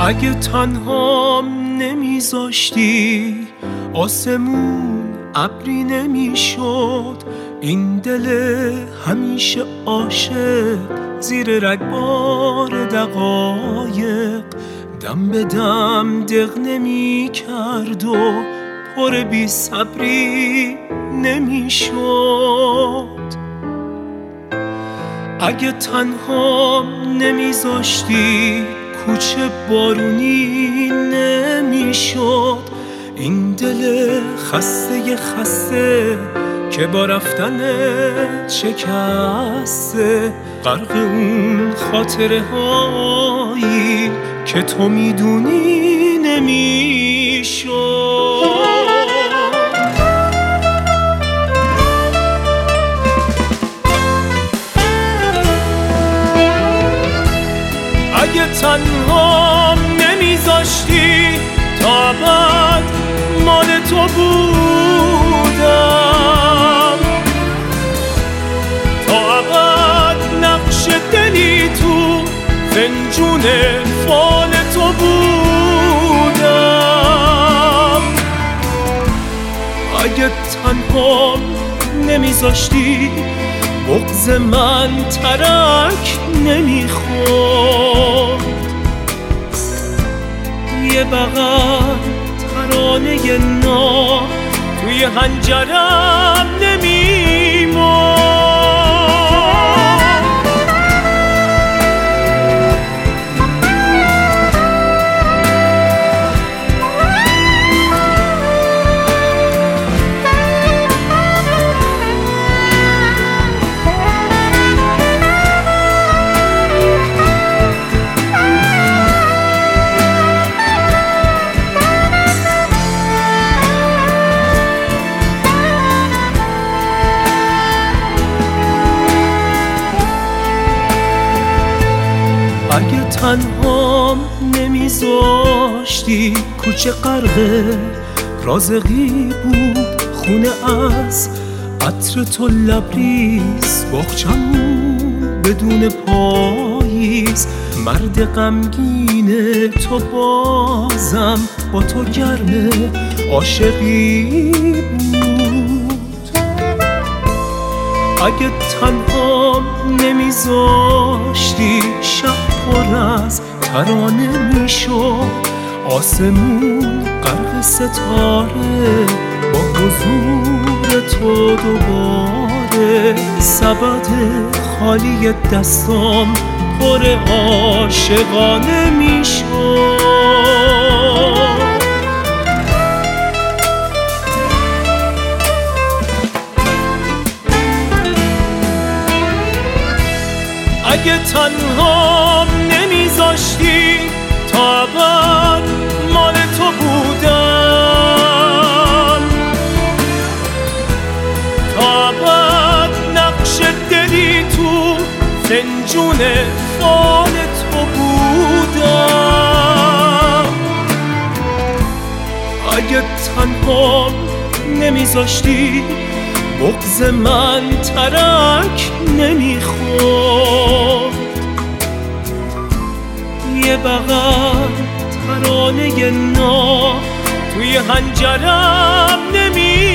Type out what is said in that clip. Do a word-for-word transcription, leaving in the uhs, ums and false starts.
اگه تنهام نمیذاشتی آسمون ابری نمیشد، این دل همیشه عاشق زیر رگبار دقایق دم به دم دق نمی کرد و پر بی صبری نمیشد. اگه تنهام نمیذاشتی کوچه بارونی نمیشد، این دل خسته خسته که با رفتن شکسته غرق اون خاطره هایی که تو میدونی نمیشد. اگه تنها نمیذاشتی تا بعد مال تو بودم، تا بعد نقش دلی تو فنجون فال تو بودم. اگه تنها نمیذاشتی بغض من ترک نمیخورد، یه بغل ترانه نا توی حنجرم نمیمرد. اگه تنهام نمیذاشتی کوچه غرق رازقی بود، خونه از عطر تو لبریز، باغچمون بدون پاییز، مرد غمگین تو بازم با تو گرم عاشقی بود. اگه تنهام نمیذاشتی شب پر از ترانه میشد، آسمون غرق ستاره با حضور تو دوباره، سبد خالی دستام پر عاشقانه میشد. اگه تنها نمیذاشتی تا بعد مال تو بودم، تا بعد نقش دلی تو فنجون فال تو بودم. اگه تنها نمیذاشتی بغض من ترک نمیخورد، یه بغل ترانه نا توی حنجرم نمی